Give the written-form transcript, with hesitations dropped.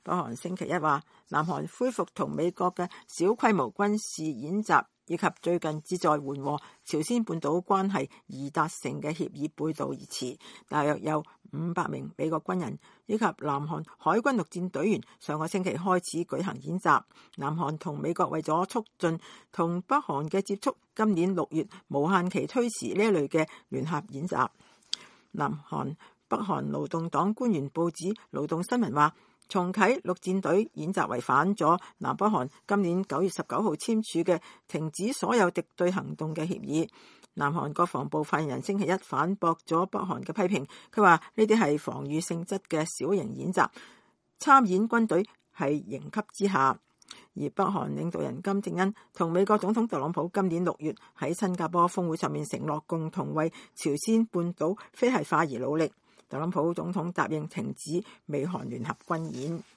北韓星期一話，南韓恢復同美國嘅小規模軍事演習，以及最近旨在緩和朝鮮半島關係而達成嘅協議背道而馳。大約有500名美國軍人以及南韓海軍陸戰隊員上個星期開始舉行演習。南韓同美國為咗促進同北韓嘅接觸，今年6月無限期推遲呢一類嘅聯合演習。北韓勞動黨官員報紙勞動新聞話，重啟陸戰隊演習違反咗南北韓今年9月19號簽署嘅停止所有敵對行動嘅協議。南韓國防部發言人星期一反駁咗北韓嘅批評，佢話呢啲係防禦性質嘅小型演習，參演軍隊係刑級之下。而北韓領導人金正恩同美國總統特朗普今年6月喺新加坡峰會上面承諾共同為朝鮮半島非核化而努力。特朗普總統答應停止美韓聯合軍演。